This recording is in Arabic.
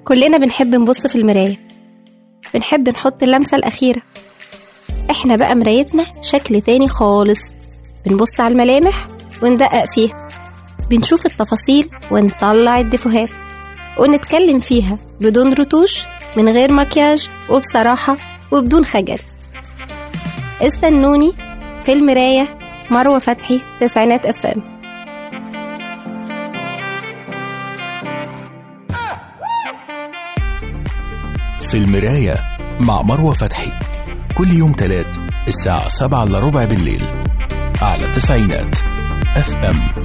كلنا بنحب نبص في المراية، بنحب نحط اللمسة الأخيرة. احنا بقى مرايتنا شكل تاني خالص، بنبص على الملامح وندقق فيها، بنشوف التفاصيل ونطلع الدفوهات ونتكلم فيها بدون رتوش، من غير مكياج وبصراحة وبدون خجل. استنوني في المراية، مروة فتحي، تسعينات FM. في المراية مع مروة فتحي، كل يوم تلات الساعة 7:15 بالليل على تسعينات FM.